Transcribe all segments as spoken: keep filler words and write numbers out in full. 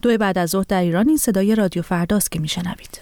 دو بعد از ظهر در ایران این صدای رادیو فرداست که میشنوید.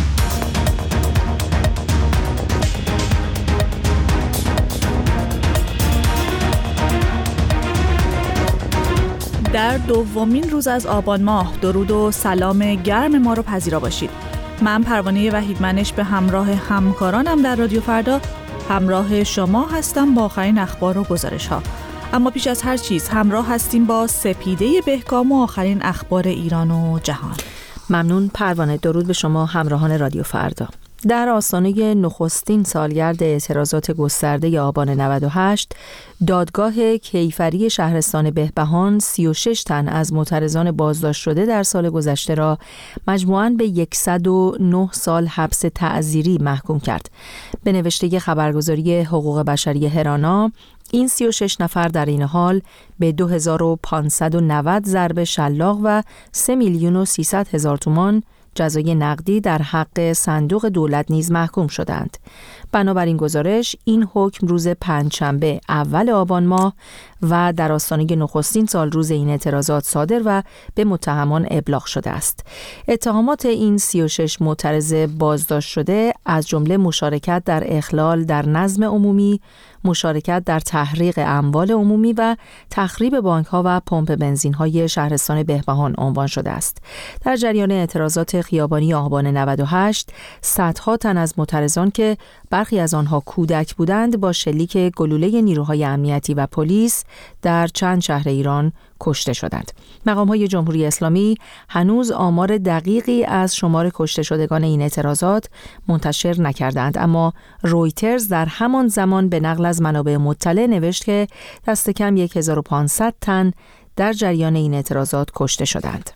در دومین روز از آبان ماه درود و سلام گرم ما رو پذیرا باشید. من پروانه وحیدمنش به همراه همکارانم در رادیو فردا همراه شما هستم با آخرین اخبار و گزارش ها. اما پیش از هر چیز همراه هستیم با سپیده بهکام و آخرین اخبار ایران و جهان. ممنون پروانه. درود به شما همراهان رادیو فردا. در آستانه نخستین سالگرد اعتراضات گسترده آبان نود و هشت، دادگاه کیفری شهرستان بهبهان سی و شش تن از معترضان بازداشت شده در سال گذشته را مجموعاً به صد و نه سال حبس تعزیری محکوم کرد. به نوشته خبرگزاری حقوق بشری هرانا، این سی و شش نفر در این حال به دو هزار و پانصد و نود ضرب شلاق و سه میلیون و سیصد هزار تومان جزای نقدی در حق صندوق دولت نیز محکوم شدند. بنابراین گزارش این حکم روز پنجشنبه اول آبان ماه و در آستانه نخستین سال روز این اعتراضات صادر و به متهمان ابلاغ شده است. اتهامات این سی و شش معترض بازداشت شده از جمله مشارکت در اخلال در نظم عمومی، مشارکت در تحریق اموال عمومی و تخریب بانک‌ها و پمپ بنزین‌های شهرستان بهبهان عنوان شده است. در جریان اعتراضات خیابانی آبان نود و هشت، صدها تن از معترضان که برخی از آنها کودک بودند با شلیک گلوله نیروهای امنیتی و پلیس در چند شهر ایران کشته شدند. مقام‌های جمهوری اسلامی هنوز آمار دقیقی از شمار کشته شدگان این اعتراضات منتشر نکردند، اما رویترز در همان زمان به نقل از منابع مطلع نوشت که دست کم هزار و پانصد تن در جریان این اعتراضات کشته شدند.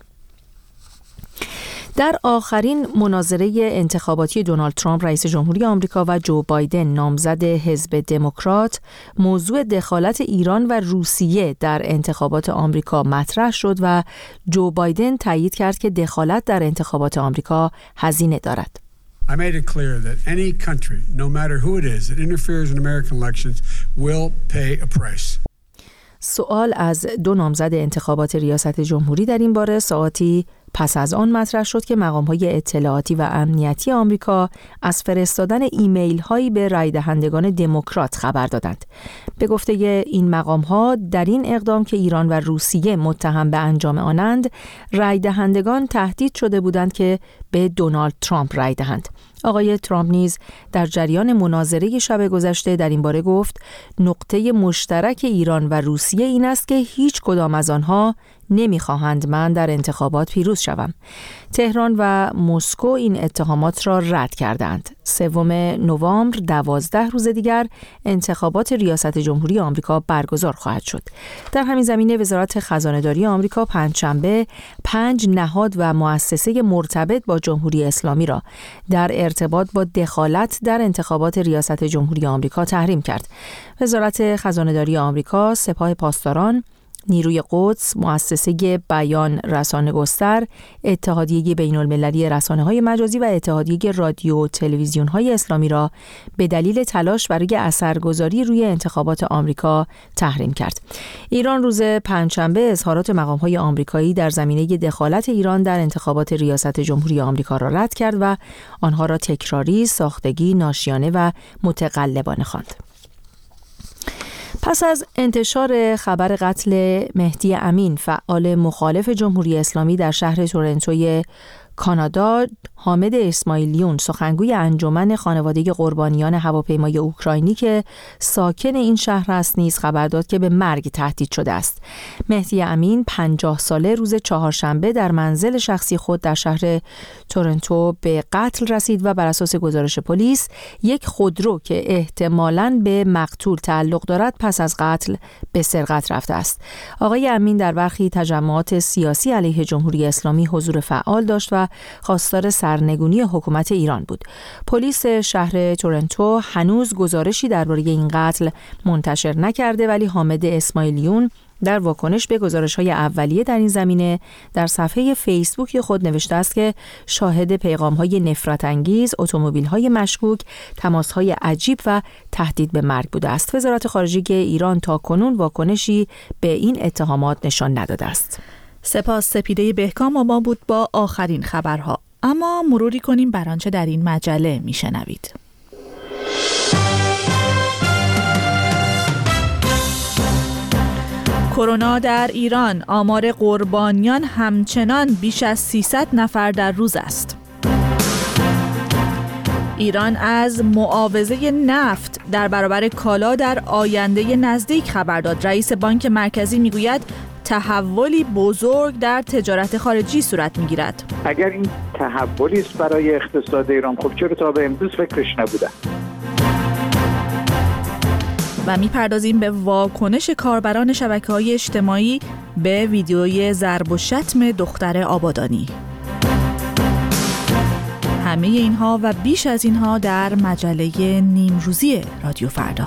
در آخرین مناظره انتخاباتی دونالد ترامپ رئیس جمهوری آمریکا و جو بایدن نامزد حزب دموکرات، موضوع دخالت ایران و روسیه در انتخابات آمریکا مطرح شد و جو بایدن تایید کرد که دخالت در انتخابات آمریکا هزینه دارد. I made it clear that any country, no matter who it is, that interferes in American elections will pay a price. سوال از دو نامزد انتخابات ریاست جمهوری در این باره ساعتی پس از آن مطرح شد که مقام‌های اطلاعاتی و امنیتی آمریکا از فرستادن ایمیل هایی به رای دهندگان دموکرات خبر دادند. به گفته این مقام‌ها در این اقدام که ایران و روسیه متهم به انجام آنند، رای دهندگان تهدید شده بودند که به دونالد ترامپ رای دهند. آقای ترامپ نیز در جریان مناظره شب گذشته در این باره گفت نقطه مشترک ایران و روسیه این است که هیچ کدام از آنها نمیخواهند من در انتخابات پیروز شوم. تهران و مسکو این اتهامات را رد کردند. سوم نوامبر دوازده روز دیگر انتخابات ریاست جمهوری آمریکا برگزار خواهد شد. در همین زمینه وزارت خزانه‌داری آمریکا پنجشنبه پنج نهاد و مؤسسه مرتبط با جمهوری اسلامی را در ارتباط با دخالت در انتخابات ریاست جمهوری آمریکا تحریم کرد. وزارت خزانه‌داری آمریکا، سپاه پاسداران، نیروی قدس، مؤسسه بیان رسانه‌گستر، اتحادیه بین‌المللی رسانه‌های مجازی و اتحادیه رادیو و تلویزیون‌های اسلامی را به دلیل تلاش برای اثرگذاری روی انتخابات آمریکا تحریم کرد. ایران روز پنجشنبه اظهارات مقام‌های آمریکایی در زمینه دخالت ایران در انتخابات ریاست جمهوری آمریکا را رد کرد و آنها را تکراری، ساختگی، ناشیانه و متقلبانه خواند. پس از انتشار خبر قتل مهدی امین، فعال مخالف جمهوری اسلامی در شهر تورنتوی کانادا، حامد اسماعیلیون، سخنگوی انجمن خانواده قربانیان هواپیمای اوکراینی که ساکن این شهر است، نیز خبر داد که به مرگ تهدید شده است. مهدی امین پنجاه ساله روز چهارشنبه در منزل شخصی خود در شهر تورنتو به قتل رسید و بر اساس گزارش پلیس یک خودرو که احتمالاً به مقتول تعلق دارد پس از قتل به سرقت رفته است. آقای امین در برخی تجمعات سیاسی علیه جمهوری اسلامی حضور فعال داشت و خواستار سرنگونی حکومت ایران بود. پلیس شهر تورنتو هنوز گزارشی درباره این قتل منتشر نکرده، ولی حامد اسماعیلیون در واکنش به گزارش‌های اولیه در این زمینه در صفحه فیسبوک خود نوشته است که شاهد پیغام‌های نفرت‌انگیز، اتومبیل‌های مشکوک، تماس‌های عجیب و تهدید به مرگ بوده است. وزارت خارجه ایران تا کنون واکنشی به این اتهامات نشان نداده است. سپاس. سپیده بهکام با ما بود با آخرین خبرها. اما مروری کنیم بر آنچه در این مجله میشنوید. کرونا در ایران، آمار قربانیان همچنان بیش از سیصد نفر در روز است. ایران از معاوضه نفت در برابر کالا در آینده نزدیک خبر داد. رئیس بانک مرکزی میگوید تحولی بزرگ در تجارت خارجی صورت میگیرد. اگر این تحولی است برای اقتصاد ایران، خب چرا تا به امروز فکرش نبوده؟ و میپردازیم به واکنش کاربران شبکه‌های اجتماعی به ویدیوی ضرب و شتم دختر آبادانی. همه اینها و بیش از اینها در مجله نیمروزی رادیو فردا.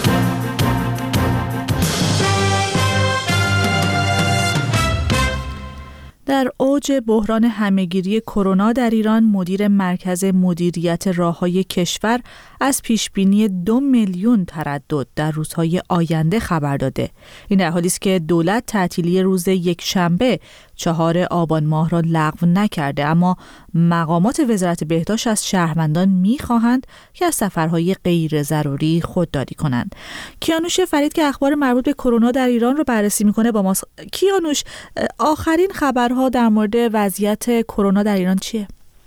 در اوج بحران همه‌گیری کرونا در ایران، مدیر مرکز مدیریت راههای کشور از پیشبینی دو میلیون تردد در روزهای آینده خبر داده. این در حالی است که دولت تعطیلی روز یک شنبه چهار آبان ماه را لغو نکرده، اما مقامات وزارت بهداشت از شهروندان می‌خواهند که از سفرهای غیر ضروری خودداری کنند. کیانوش فرید که اخبار مربوط به کرونا در ایران رو بررسی می‌کنه با ما. کیانوش، آخرین خبرها در مورد وضعیت کرونا در ایران چیه؟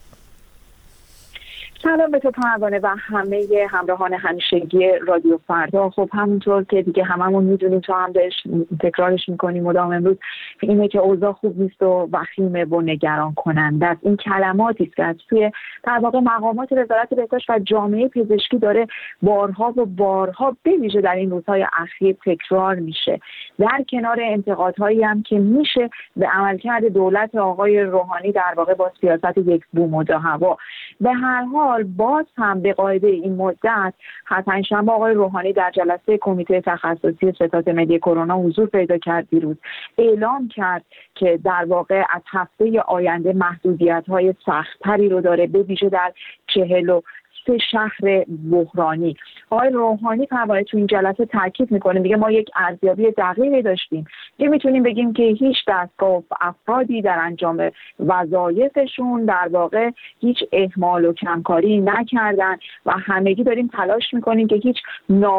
سلام به تو پروانه و همه همراهان همیشگی رادیو فردا. خب همونطور که دیگه هممون میدونیم، تو هم بهش تکرارش میکنیم مدام امروز، اینه که اوضاع خوب نیست و وخیمه و نگران کننده است. این کلماتی است که از توی در واقع مقامات وزارت بهداشت و جامعه پزشکی داره بارها و بارها به ویژه در این روزهای اخیر تکرار میشه، در کنار انتقادهایی هم که میشه به عملکرد دولت آقای روحانی در واقع با سیاست یک بوم و دو هوا. به هر حال باز هم به قاعده این مدت پنجشنبه آقای روحانی در جلسه کمیته تخصصی ستاد ملی کرونا حضور پیدا کرد. دیروز اعلام کرد که در واقع از هفته آینده محدودیت‌های سخت‌تری رو داره، به ویژه در چهل و سه شهر بحرانی. آقای روحانی پروانه تو این جلسه تاکید میکنه، میگه ما یک ارزیابی دقیقی داشتیم که میتونیم بگیم که هیچ دستگاه و افرادی در انجام وظایفشون در واقع هیچ اهمال و کمکاری نکردن و همگی داریم تلاش میکنیم که هیچ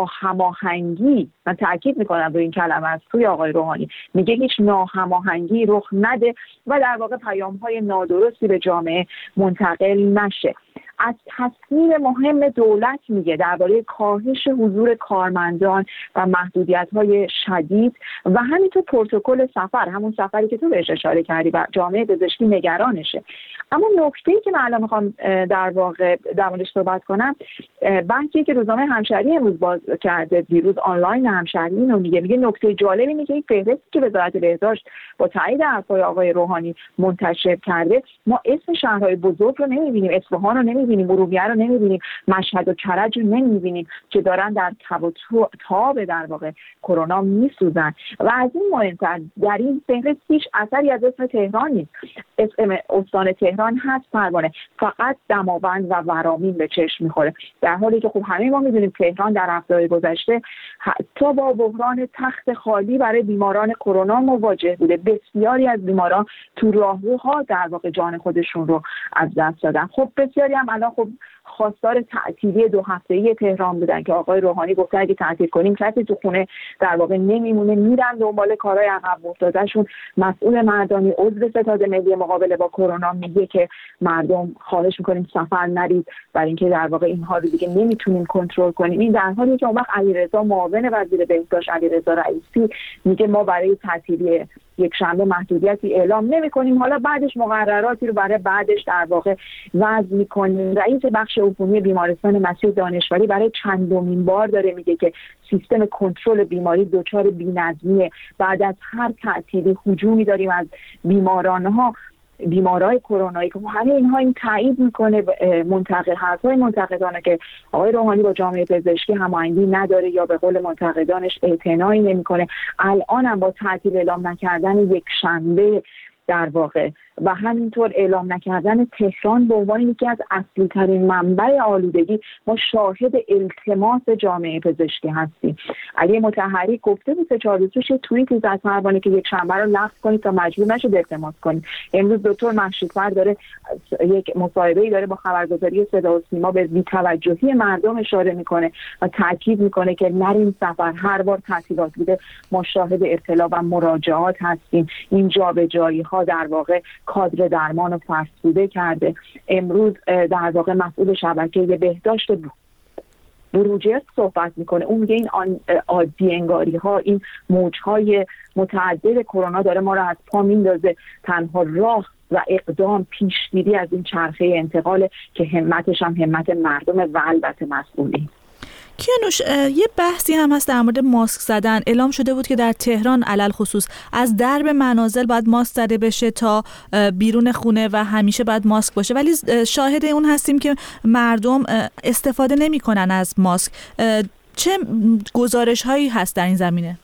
ناهماهنگی، من تاکید میکنم روی این کلمه از توی آقای روحانی، میگه هیچ ناهماهنگی رخ نده و در واقع پیام‌های نادرستی به جامعه منتقل نشه. از تصمیم مهم دولت میگه درباره کاهش حضور کارمندان و محدودیت‌های شدید و همینطور پروتکل سفر، همون سفری که تو بهش اشاره کردی و جامعه پزشکی نگرانشه. اما نکته‌ای که من الان میخوام در واقع در موردش صحبت کنم، بحثی که روزنامه همشهری امروز باز کرده، دیروز آنلاین همشهری اینو میگه، میگه نکته جالبی اینه که این فهرستی که وزارت بهداشت با تایید حرفای آقای روحانی منتشر کرده، ما اسم شهرهای بزرگ رو نمیبینیم، اصفهان رو نمیبینیم، ارومیه رو نمیبینیم، مشهد و کرج رو نمیبینیم که دارن در تب و تاب در واقع کرونا میسوزن. و از این مهمتر در این فهرست هیچ اثری از اسم تهران نیست. اسم استان تهران هست پروانه، فقط دماوند و ورامین به چشم میخوره، در حالی که خب همه ما میدونیم تهران در هفته‌های گذشته حتی با بحران تخت خالی برای بیماران کرونا مواجه بوده. بسیاری از بیماران تو راهروها در واقع جان خودشون رو از دست دادن. خب بسیاری هم الان خب خواستار تعطیلی دو هفته‌ای تهران بودن که آقای روحانی گفته اگه تعطیل کنیم کسی تو خونه در واقع نمیمونه، میرن دنبال کارهای عقب افتادهشون. مسئول مردانی عضو ستاد ملی مقابله با کرونا میگه که مردم خواهش میکنیم سفر نرید برای اینکه در واقع اینها رو دیگه نمیتونیم کنترل کنیم. این در حالی که اون وقت علیرضا معاون وزیر بهداشت علیرضا رئیسی میگه ما برای تعطیلی یک شنبه محدودیتی اعلام نمی‌کنیم، حالا بعدش مقرراتی رو برای بعدش در واقع وضع می‌کنیم. رئیس بخش عفونی بیمارستان مسیح دانشوری برای چندمین بار داره میگه که سیستم کنترل بیماری دچار بی‌نظمیه. بعد از هر تعطیلی هجومی داریم از بیمارانها، بیمارای کرونایی که همه اینها این تایید میکنه منتقد حرفای منتقدانه که آقای روحانی با جامعه پزشکی هماهنگی نداره یا به قول منتقدانش اعتنایی نمیکنه. الان هم با تعطیل اعلام نکردن یک شنبه در واقع و همینطور اعلام نکردن تهران به عنوان یکی از اصلی ترین منبع آلودگی. ما شاهد التماس جامعه پزشکی هستیم. علی مطهری گفته بود سه چهار روز پیش توییتی زد پروانه که یک شنبه رو لغو کنید تا مجبور نشید التماس کنید. امروز دکتر مهشیدفر داره یک مصاحبه‌ای داره با خبرگزاری صدا و سیما به بی‌توجهی مردم اشاره میکنه و تاکید میکنه که نریم سفر. هر بار تعطیلات بوده ما شاهد اطلاع و مراجعات هستیم. این جابجایی‌ها در واقع کادر درمان رو فرسوده کرده. امروز در واقع مسئول شبکه بهداشت بروجرد صحبت میکنه. اون میگه این عادی انگاری ها، این موجهای متعدد کرونا داره ما رو از پا میندازه. تنها راه و اقدام پیشگیری از این چرخه انتقال که همتش هم همت مردم و البته مسئولین. کیانوش، یه بحثی هم هست در مورد ماسک زدن. اعلام شده بود که در تهران علل خصوص از درب منازل باید ماسک زده بشه تا بیرون خونه و همیشه باید ماسک باشه، ولی شاهد اون هستیم که مردم استفاده نمی‌کنن از ماسک. چه گزارش هایی هست در این زمینه؟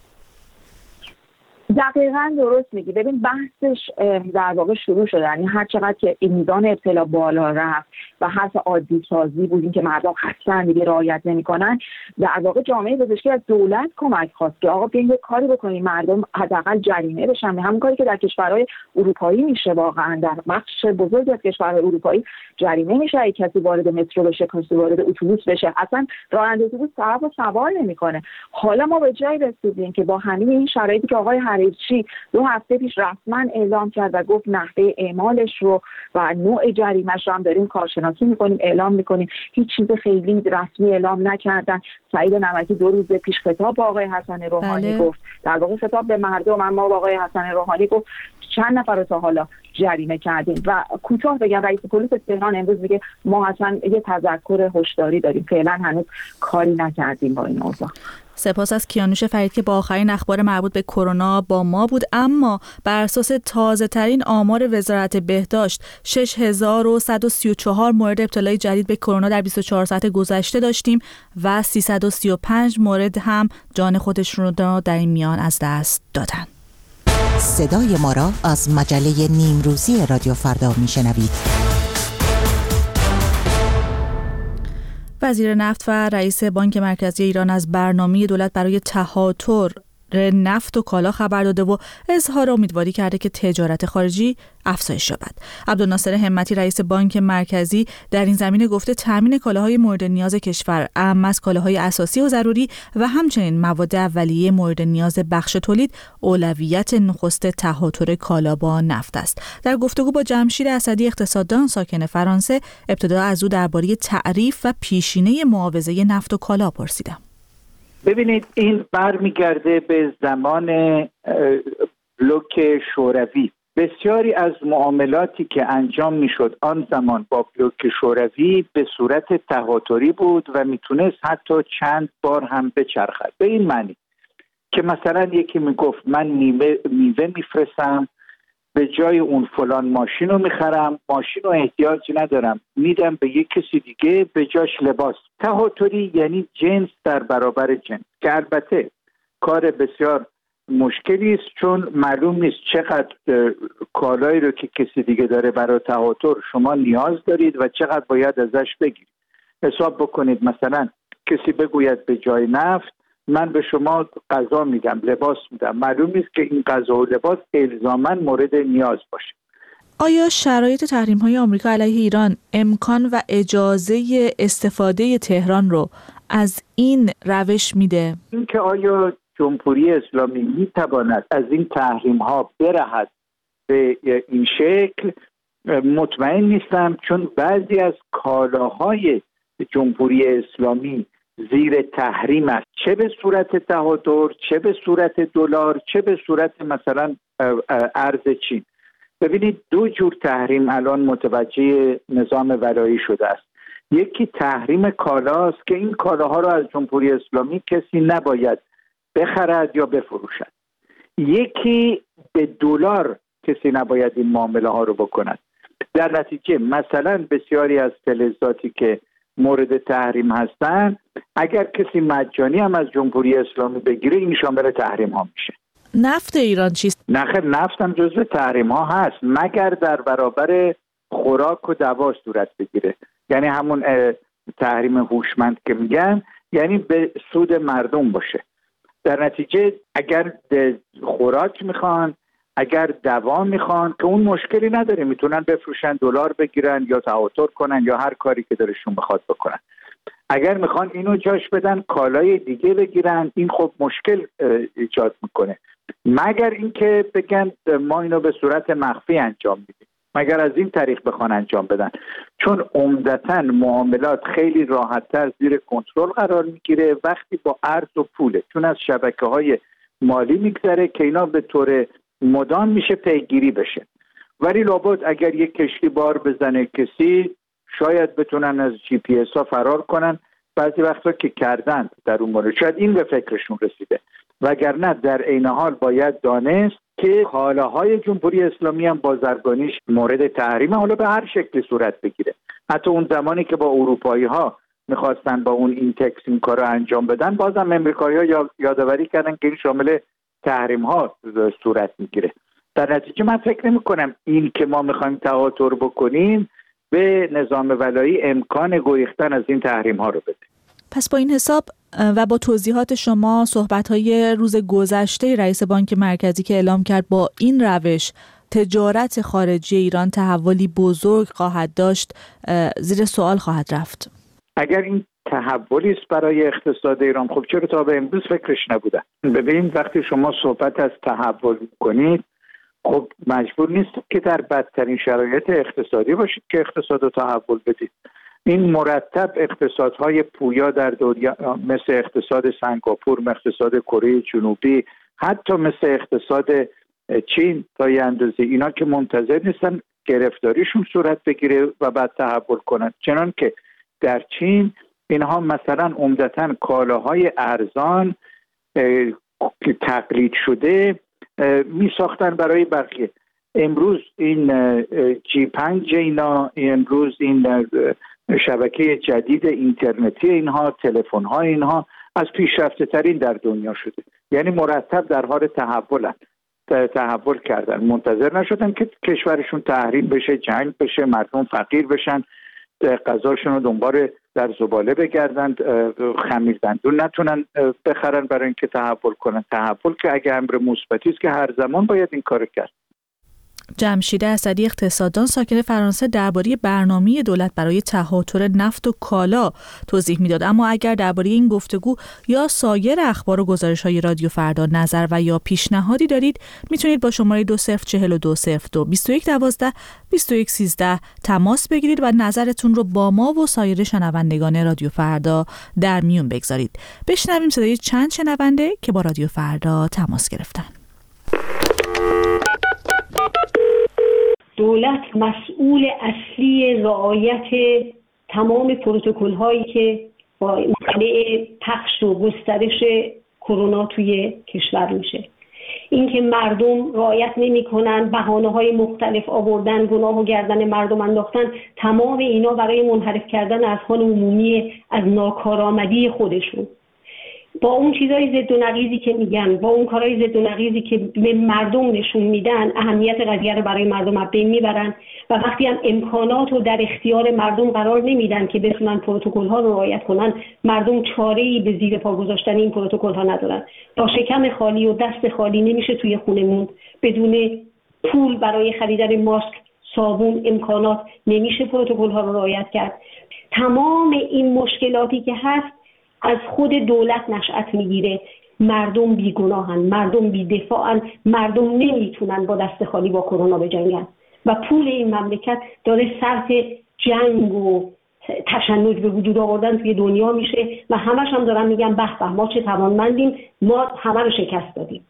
دقیقاً درست میگی. ببین بحثش در واقع شروع شده، یعنی هر چقدر که میزان ابتلا بالا رفت و حرف عادی سازی بود، این که مردم خستن دیگه رعایت نمیکنن، در واقع جامعه پزشکی از دولت کمک خواست که آقا بیاین یه کاری بکنیم مردم حداقل جریمه بشن. همون کاری که در کشورهای اروپایی میشه. واقعا در بخش بزرگی از کشورهای اروپایی جریمه میشه اگه کسی وارد مترو بشه، کسی وارد اتوبوس بشه، اصلا راننده اتوبوس صاحب و سوار نمیکنه. حالا ما به جای رسیدیم که با همین این شرایطی که آقای چی دو هفته پیش رسما اعلام کرد و گفت نحوه اعمالش رو و نوع جریمه‌اش رو هم داریم کارشناسی میکنیم، اعلام میکنیم. هیچ چیز خیلی رسمی اعلام نکردن. سعید نمکی دو روز پیش خطاب با آقای حسن روحانی بله. گفت، در واقع خطاب به مردم، اما با آقای حسن روحانی گفت چند نفر رو تا حالا جریمه کردیم. و کوتاه بگم رئیس پلیس تهران امروز میگه ما اصلا یه تذکر هشداری داریم، فعلا هنوز کاری نکردیم با این اوضاع. سپاس از کیانوش فرید که با آخرین اخبار مربوط به کرونا با ما بود. اما بر اساس تازه ترین آمار وزارت بهداشت شش هزار و صد و سی و چهار مورد ابتلای جدید به کرونا در بیست و چهار ساعت گذشته داشتیم و سیصد و سی و پنج مورد هم جان خودشون رو در این میان از دست دادن. صدای ما را از مجله نیمروزی رادیو فردا میشنوید. وزیر نفت و رئیس بانک مرکزی ایران از برنامه دولت برای تهاتر نفت و کالا خبر داده و اظهار امیدواری کرده که تجارت خارجی افزایش یابد. عبدالناصر همتی رئیس بانک مرکزی در این زمینه گفته تامین کالاهای مورد نیاز کشور، اهم از کالاهای اساسی و ضروری و همچنین مواد اولیه مورد نیاز بخش تولید، اولویت نخست تهاتر کالا با نفت است. در گفتگو با جمشید اسدی اقتصاددان ساکن فرانسه، ابتدا از او درباره تعریف و پیشینه معاوضه نفت و کالا پرسیدم. ببینید این برمیگرده به زمان بلوک شوروی. بسیاری از معاملاتی که انجام میشد آن زمان با بلوک شوروی به صورت تهاتری بود و میتونست حتی چند بار هم بچرخد. به این معنی که مثلا یکی میگفت من میوه میوه میفرستم، به جای اون فلان ماشین رو میخرم، ماشین رو احتیاجی ندارم، میدم به یک کسی دیگه به جاش لباس. تهاتری یعنی جنس در برابر جنس، که البته کار بسیار مشکلی است، چون معلوم نیست چقدر کالایی رو که کسی دیگه داره برای تهاتر شما نیاز دارید و چقدر باید ازش بگیرید. حساب بکنید مثلا کسی بگوید به جای نفت من به شما غذا میدم، لباس میدم، معلوم نیست که این غذا و لباس الزاماً مورد نیاز باشه. آیا شرایط تحریم‌های آمریکا علیه ایران امکان و اجازه استفاده تهران رو از این روش میده؟ اینکه آیا جمهوری اسلامی میتواند از این تحریم‌ها برهد به این شکل مطمئن نیستم، چون بعضی از کالاهای جمهوری اسلامی زیر تحریم است، چه به صورت تهاتر، چه به صورت دلار، چه به صورت مثلا ارز چین. ببینید دو جور تحریم الان متوجه نظام ولایی شده است. یکی تحریم کالاست که این کالاها را از جمهوری اسلامی کسی نباید بخرد یا بفروشد. یکی به دلار کسی نباید این معامله ها رو بکند. در نتیجه مثلا بسیاری از فلزاتی که مورد تحریم هستن اگر کسی مجانی هم از جمهوری اسلامی بگیره این شامل تحریم ها میشه. نفت ایران چیست؟ نخیر، نفت هم جزو تحریم ها هست مگر در برابر خوراک و دوا صورت بگیره. یعنی همون تحریم هوشمند که میگن، یعنی به سود مردم باشه. در نتیجه اگر خوراک میخوان، اگر دوا میخوان، که اون مشکلی نداره، میتونن بفروشن، دلار بگیرن یا تعاطر کنن یا هر کاری که دلشون بخواد بکنن. اگر میخوان اینو جاش بدن کالای دیگه بگیرن، این خب مشکل ایجاد میکنه. مگر اینکه بگن ما اینو به صورت مخفی انجام میدیم، مگر از این طریق بخوان انجام بدن، چون عمدتاً معاملات خیلی راحت‌تر زیر کنترل قرار میگیره وقتی با ارز و پوله، چون از شبکه‌های مالی میگذره که اینا به طور مدام میشه پیگیری بشه. ولی لابد اگر یک کشتی بار بزنه کسی، شاید بتونن از جی پی اس ها فرار کنن. بعضی وقتا که کردن در اون مورد شاید این به فکرشون رسیده، وگرنه در عین حال باید دانست که کالاهای جمهوری اسلامی هم بازرگانیش مورد تحریم، حالا به هر شکلی صورت بگیره. حتی اون زمانی که با اروپایی ها میخواستن با اون این تکس این کار رو انجام بدن، بازم امریکایی ها یادآوری کردن که این شامل تحریم ها صورت میگیره. در نتیجه من فکر نمی کنم این که ما میخوایم تعاطر بکنیم به نظام ولایی امکان گریختن از این تحریم ها رو بده. پس با این حساب و با توضیحات شما، صحبت‌های روز گذشته رئیس بانک مرکزی که اعلام کرد با این روش تجارت خارجی ایران تحولی بزرگ خواهد داشت، زیر سوال خواهد رفت. اگر این تحولی است برای اقتصاد ایران، خب چرا تا به امروز فکرش نبودن؟ ببینید وقتی شما صحبت از تحول کنید، خب مجبور نیست که در بدترین شرایط اقتصادی باشید که اقتصاد رو تحول بدید. این مرتب اقتصادهای پویا در دنیا مثل اقتصاد سنگاپور، مثل اقتصاد کره جنوبی، حتی مثل اقتصاد چین تا یه اندازه، اینا که منتظر نیستن گرفتاریشون صورت بگیره و بعد تحول کنن. چنان که در چین اینها مثلا عمدتاً کالاهای ارزان که تقلید شده می ساختن برای بقیه. امروز این جی پنج اینا، امروز این شبکه جدید اینترنتی اینها، تلفن ها اینها از پیشرفته ترین در دنیا شده. یعنی مرتب در حال تحولن، تحول کردن، منتظر نشدن که کشورشون تحریم بشه، جنگ بشه، مردم فقیر بشن، غذاشون رو دنبال در زباله بگردن، خمیر دندون نتونن بخرن برای اینکه تحول کنن. تحول که اگه امر مثبتی است که هر زمان باید این کارو کرد. جمشید اسدی، اقتصاددان ساکن فرانسه، درباره برنامه دولت برای تهاتر نفت و کالا توضیح میداد. اما اگر درباره این گفتگو یا سایر اخبار و گزارش‌های رادیو فردا نظر و یا پیشنهادی دارید، میتونید با شماره دو صفر چهل و دو صفر دو بیست و یک دوازده بیست و یک سیزده تماس بگیرید و نظرتون رو با ما و سایر شنوندگان رادیو فردا در میون بگذارید. بشنویم صدای چند شنونده که با رادیو فردا تماس گرفتن. دولت مسئول اصلی رعایت تمام پروتکل هایی که با مسئله پخش و گسترش کرونا توی کشور میشه. اینکه مردم رعایت نمی‌کنن، بهانه‌های مختلف آوردن، گناه و گردن مردم انداختن، تمام اینا برای منحرف کردن اذهان عمومی از ناکارآمدی خودشون. با اون چیزای ضد و نقیضی که میگن، با اون کارهای ضد و نقیضی که به مردم نشون میدن، اهمیت قضیه رو برای مردم از بین میبرن و وقتی هم امکانات رو در اختیار مردم قرار نمیدن که بتونن پروتکل ها رو رعایت کنن، مردم چاره‌ای به زیر پا گذاشتن این پروتکل ها ندارن. با شکم خالی و دست خالی نمیشه توی خونه موند. بدون پول برای خریدن ماسک، صابون، امکانات نمیشه پروتکل ها رو رعایت کرد. تمام این مشکلاتی که هست از خود دولت نشأت میگیره. مردم بیگناهن، مردم بی‌دفاعن، مردم نمیتونن با دست خالی با کرونا بجنگن و پول این مملکت داره صرف جنگ و تشنج به وجود آوردن توی دنیا میشه و همش هم دارن میگن به به ما چه توانمندیم، ما همه رو شکست دادیم.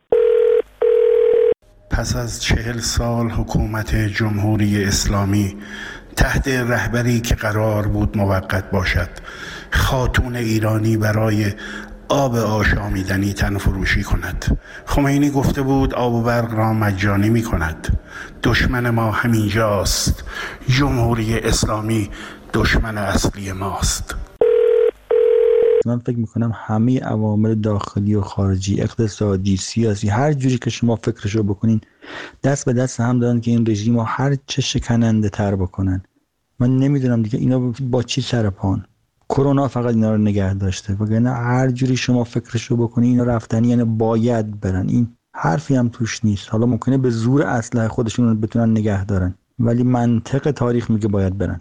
پس از چهل سال حکومت جمهوری اسلامی تحت رهبری که قرار بود موقت باشد، خاتون ایرانی برای آب آشامیدنی تن فروشی کند. خمینی گفته بود آب و برق را مجانی می کند. دشمن ما همینجاست. جمهوری اسلامی دشمن اصلی ماست. من فکر میکنم همه عوامل داخلی و خارجی، اقتصادی، سیاسی، هر جوری که شما فکرشو بکنین دست به دست هم دارن که این رژیم رو هر چه شکننده تر بکنن. من نمیدونم دیگه اینا با چی سر پان. کرونا فقط اینا رو نگه داشته، وگرنه هر جوری شما فکرشو بکنین اینا رفتنی، یعنی باید برن. این حرفی هم توش نیست. حالا ممکنه به زور اسلحه خودشون رو بتونن نگه دارن، ولی منطق تاریخ میگه باید برن.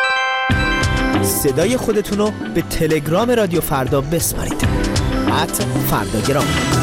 صدای خودتون رو به تلگرام رادیو فردا بسپارید. ات فرداگرام.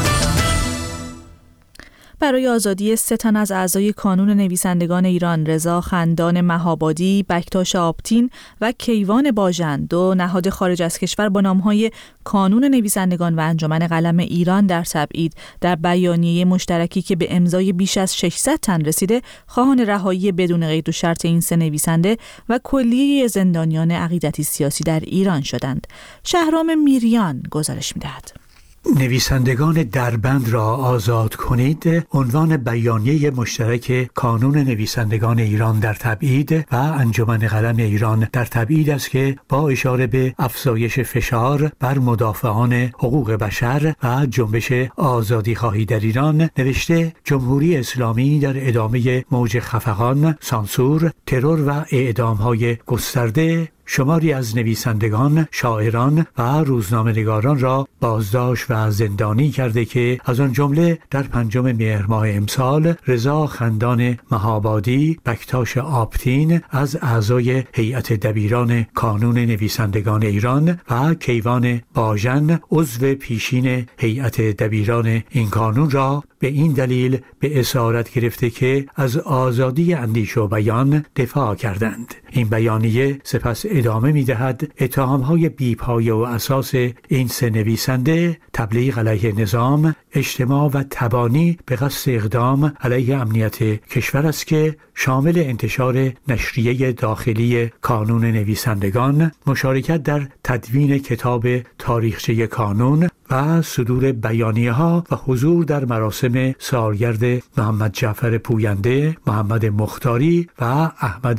برای آزادی سه تن از اعضای کانون نویسندگان ایران، رضا خندان مهابادی، بکتاش آبتین و کیوان باژن، دو نهاد خارج از کشور با نامهای کانون نویسندگان و انجمن قلم ایران در تبعید، در بیانیه مشترکی که به امضای بیش از ششصد تن رسیده، خواهان رهایی بدون قید و شرط این سه نویسنده و کلیه زندانیان عقیدتی سیاسی در ایران شدند. شهرام میریان گزارش می‌دهد. نویسندگان دربند را آزاد کنید عنوان بیانیه مشترک کانون نویسندگان ایران در تبعید و انجمن قلم ایران در تبعید است که با اشاره به افزایش فشار بر مدافعان حقوق بشر و جنبش آزادی خواهی در ایران نوشته جمهوری اسلامی در ادامه موج خفقان، سانسور، ترور و اعدام‌های گسترده شماری از نویسندگان، شاعران و روزنامه‌نگاران را بازداشت و زندانی کرده که از آن جمله در پنجم مهر ماه امسال رضا خندان مهابادی، بکتاش آبتین از اعضای هیئت دبیران کانون نویسندگان ایران و کیوان باژن عضو پیشین هیئت دبیران این کانون را به این دلیل به اسارت گرفته که از آزادی اندیشه و بیان دفاع کردند. این بیانیه سپس ادامه می‌دهد اتهام‌های بی‌پایه و اساس این سه نویسنده تبلیغ علیه نظام، اجتماع و تبانی به قصد اقدام علیه امنیت کشور است که شامل انتشار نشریه داخلی کانون نویسندگان، مشارکت در تدوین کتاب تاریخچه کانون و صدور بیانیه‌ها و حضور در مراسم سالگرد محمد جعفر پوینده، محمد مختاری و احمد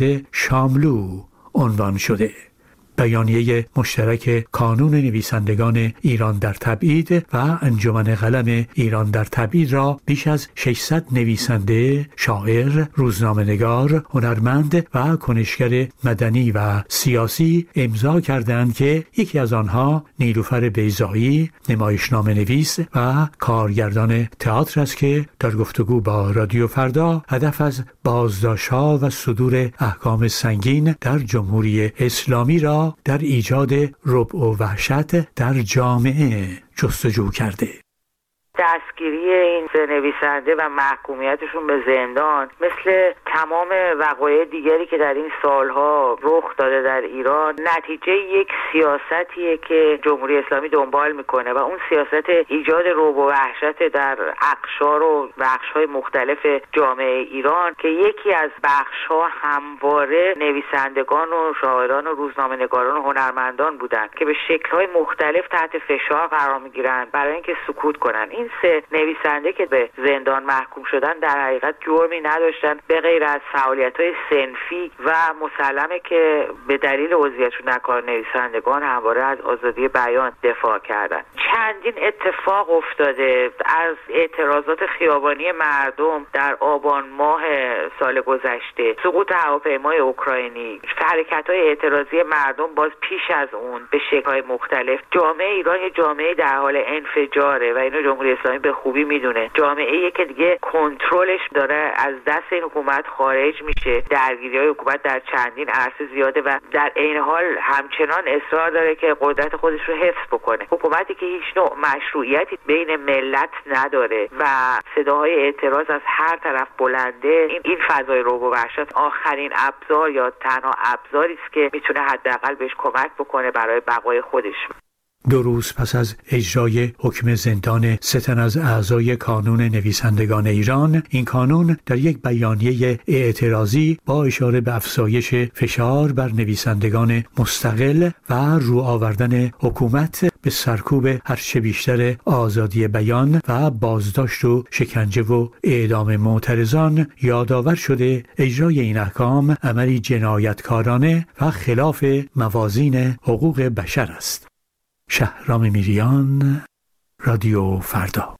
شاملو عنوان شده. بیانیه مشترک کانون نویسندگان ایران در تبعید و انجمن قلم ایران در تبعید را بیش از ششصد نویسنده، شاعر، روزنامه‌نگار، هنرمند و کنشگر مدنی و سیاسی امضا کردند که یکی از آنها نیلوفر بیضایی، نمایشنامه نویس و کارگردان تئاتر است که در گفتگو با رادیو فردا هدف از بازداشت‌ها و صدور احکام سنگین در جمهوری اسلامی را در ایجاد رعب و وحشت در جامعه جستجو کرده. دستگیری این سه نویسنده و محکومیتشون به زندان مثل تمام وقایع دیگری که در این سالها رخ داده در ایران نتیجه یک سیاستیه که جمهوری اسلامی دنبال میکنه و اون سیاست ایجاد رعب و وحشت در اقشار و بخش‌های مختلف جامعه ایران که یکی از بخش‌ها همواره نویسندگان و شاعران و روزنامه‌نگاران و هنرمندان بودن که به شکل‌های مختلف تحت فشار قرار میگیرن برای اینکه سکوت کنن. این سه نویسنده که به زندان محکوم شدن در حقیقت جرمی نداشتن به غیر از فعالیت‌های صنفی و مسلمه که به دلیل عضویتشون در کار نویسندگان همواره از آزادی بیان دفاع کردن. چندین اتفاق افتاده از اعتراضات خیابانی مردم در آبان ماه سال گذشته، سقوط هواپیمای اوکراینی، حرکت‌های اعتراضی مردم باز پیش از اون به شکل‌های مختلف. جامعه ایران یه جامعه در حال انفجاره و اینو جمهوری اسلامی به خوبی میدونه. جامعه‌ای که دیگه کنترلش داره از دست این حکومت خارج میشه. درگیری‌های حکومت در چندین عرصه زیاده و در عین حال همچنان اصرار داره که قدرت خودش رو حفظ بکنه. حکومتی که هیچ نوع مشروعیتی بین ملت نداره و صداهای اعتراض از هر طرف بلنده. این این فضای رعب و وحشت آخرین ابزار یا تنها ابزاری است که میتونه حداقل بهش کمک بکنه برای بقای خودش. دو روز پس از اجرای حکم زندان سه تن از اعضای کانون نویسندگان ایران، این کانون در یک بیانیه اعتراضی با اشاره به افزایش فشار بر نویسندگان مستقل و رو آوردن حکومت به سرکوب هرچه بیشتر آزادی بیان و بازداشت و شکنجه و اعدام معترضان یادآور شده اجرای این احکام عملی جنایتکارانه و خلاف موازین حقوق بشر است. شهرام میریان، رادیو فردا.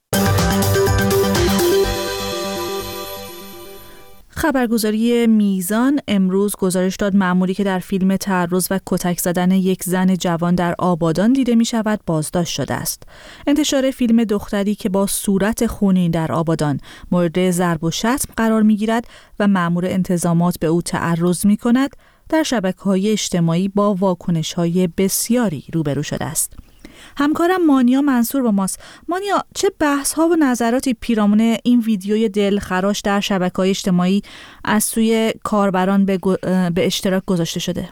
خبرگزاری میزان امروز گزارش داد مأموری که در فیلم تعرض و کتک زدن یک زن جوان در آبادان دیده می شود بازداشت شده است. انتشار فیلم دختری که با صورت خونین در آبادان مورد ضرب و شتم قرار می گیرد و مأمور انتظامات به او تعرض می کند در شبکه‌های اجتماعی با واکنش‌های بسیاری روبرو شده است. همکارم مانیا منصور با ماست. مانیا، چه بحث‌ها و نظراتی پیرامون این ویدیوی دلخراش در شبکه‌های اجتماعی از سوی کاربران به, گو... به اشتراک گذاشته شده؟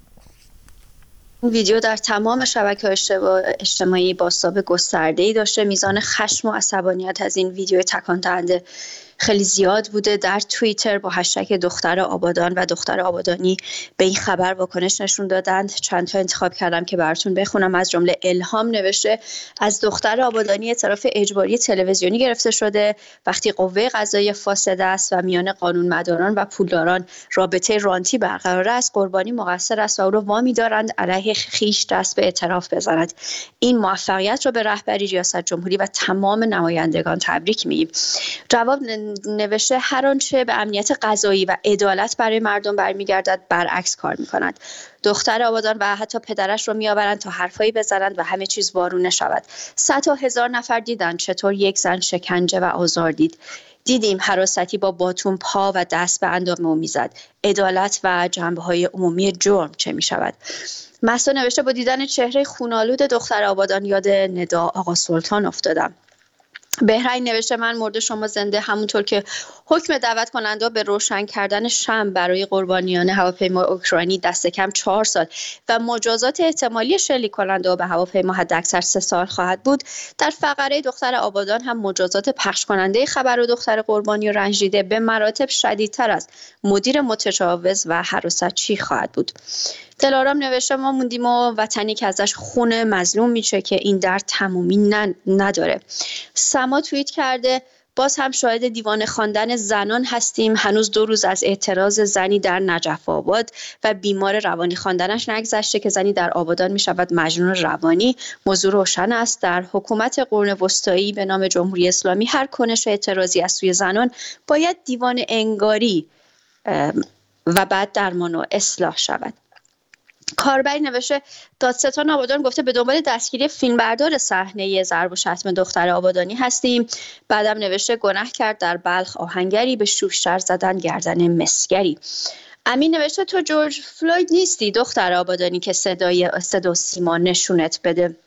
این ویدیو در تمام شبکه‌های اجتماعی بازتاب گسترده‌ای داشته. میزان خشم و عصبانیت از این ویدیو تکان دهنده خیلی زیاد بوده. در توییتر با هشتگ دختر آبادان و دختر آبادانی به این خبر واکنش نشون دادند. چند تا انتخاب کردم که براتون بخونم. از جمله الهام نوشته از دختر آبادانی اعتراف اجباری تلویزیونی گرفته شده. وقتی قوه قضاییه فاسد است و میان قانونمداران و پولداران رابطه رانتی برقرار است، قربانی مقصر است و او را وامی دارند علیه خویش دست به اعتراف بزند. این موفقیت را به رهبری ریاست جمهوری و تمام نمایندگان تبریک میگیم. جواب نوشته هر آنچه به امنیت قضایی و عدالت برای مردم برمیگردد برعکس کار می‌کند. دختر آبادان و حتی پدرش رو میآورند تا حرفایی بزنند و همه چیز وارونه شود. صد تا هزار نفر دیدن چطور یک زن شکنجه و آزار دید. دیدیم حراستی با باتون پا و دست به اندام او میزد. عدالت و جنبه‌های عمومی جرم چه می‌شود؟ مهسا نوشته با دیدن چهره خونالود دختر آبادان یاد ندا آقا سلطان افتادم. بهرنگ نوشته من مرد شما زنده، همونطور که حکم دعوت کننده به روشن کردن شمع برای قربانیان هواپیما اوکراینی دست کم چهار سال و مجازات احتمالی شلیک کننده به هواپیما حداکثر سه سال خواهد بود، در فقره دختر آبادان هم مجازات پخش کننده خبر و دختر قربانی و رنج دیده به مراتب شدیدتر از مدیر متجاوز و هراسچی خواهد بود. دلارام نوشته ما موندیم و وطنی که ازش خون مظلوم میشه که این درد تمومی نداره. سما توییت کرده باز هم شاهد دیوانه خواندن زنان هستیم. هنوز دو روز از اعتراض زنی در نجف آباد و بیمار روانی خواندنش نگذشته که زنی در آبادان می شود مجنون روانی. موضوع روشن است. در حکومت قرون وسطایی به نام جمهوری اسلامی هر کنش اعتراضی از سوی زنان باید دیوانه انگاری و بعد درمان و اصلاح شود. کاربری نوشته دادستان آبادان گفته به دنبال دستگیری فیلمبردار صحنه ضرب و شتم دختر آبادانی هستیم. بعدم نوشته گناه کرد در بلخ آهنگری به شوشتر زدن گردن مسگری. امین نوشته تو جورج فلوید نیستی دختر آبادانی که صدای صدا و سیما نشونت بده.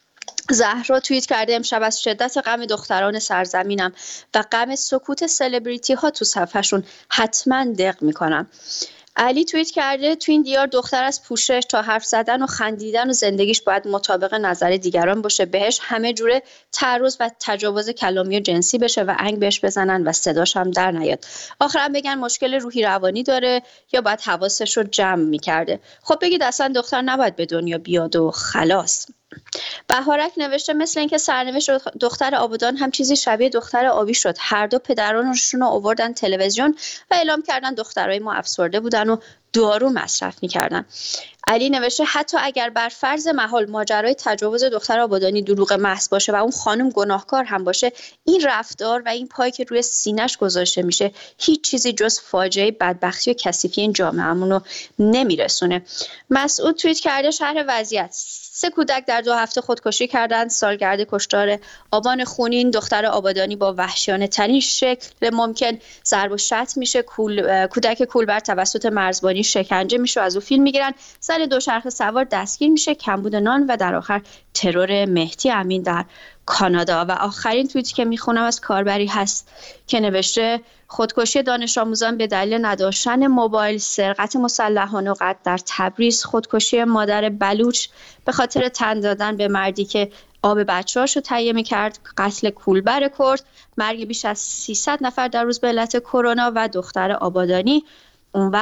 زهرا توییت کرده امشب از شدت غم دختران سرزمینم و غم سکوت سلبریتی ها تو صفحشون حتما دق میکنم. علی توییت کرده تو این دیار دختر از پوشش تا حرف زدن و خندیدن و زندگیش باید مطابق نظر دیگران باشه، بهش همه جوره تعرض و تجاوز کلامی و جنسی بشه و انگ بهش بزنن و صداش هم در نیاد. آخرام بگن مشکل روحی روانی داره یا باید حواسش رو جمع میکرده. خب بگید اصلا دختر نباید به دنیا بیاد و خلاص. بهارک نوشته مثل اینکه سرنوشت دختر آبادان هم چیزی شبیه دختر آبی شد. هر دو پدرانشون رو آوردن تلویزیون و اعلام کردن دخترای ما افسرده بودن و دارو مصرف میکردن. علی نوشته حتی اگر بر فرض محال ماجرای تجاوز دختر آبادانی دروغ محض باشه و اون خانم گناهکار هم باشه، این رفتار و این پای که روی سینه‌اش گذاشته میشه هیچ چیزی جز فاجعه بدبختی و کثیفی این جامعه‌مون رو نمیرسونه. مسعود توییت کرده شرح وضعیت سه کودک در دو هفته خودکشی کردند. سالگرد کشتار آبان خونین دختر آبادانی با وحشیانه ترین شکل ممکن ضرب و شتم میشه. کول... کودک کولبر توسط مرزبانی شکنجه میشه، از او فیلم میگیرن. زن دوچرخه سوار دستگیر میشه. کمبود نان و در آخر ترور مهدی امین در کانادا. و آخرین توییتی که میخونم از کاربری هست که نوشته خودکشی دانش آموزان به دلیل نداشتن موبایل، سرقت مسلحانه و قتل در تبریز، خودکشی مادر بلوچ به خاطر تن دادن به مردی که آب بچه‌هاشو تهیه می‌کرد، قتل کولبر کرد، مرگ بیش از سیصد نفر در روز به علت کرونا و دختر آبادانی. اون وقت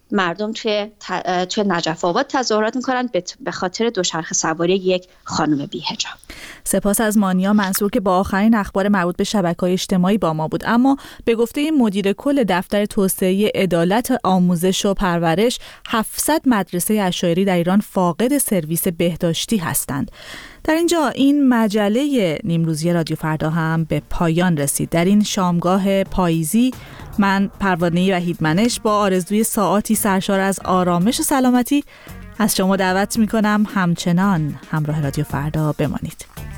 مردم توی توی نجف آباد تظاهرات میکنن به خاطر دوچرخه سواری یک خانم بی‌حجاب. سپاس از مانیا منصور که با آخرین اخبار مربوط به شبکه‌های اجتماعی با ما بود. اما به گفته مدیر کل دفتر توسعه عدالت آموزش و پرورش، هفتصد مدرسه اشاعری در ایران فاقد سرویس بهداشتی هستند. در اینجا این مجله نیمروزی رادیو فردا هم به پایان رسید. در این شامگاه پاییزی من پروانه وحیدمنش با آرزوی ساعاتی سرشار از آرامش و سلامتی از شما دعوت می‌کنم همچنان همراه رادیو فردا بمانید.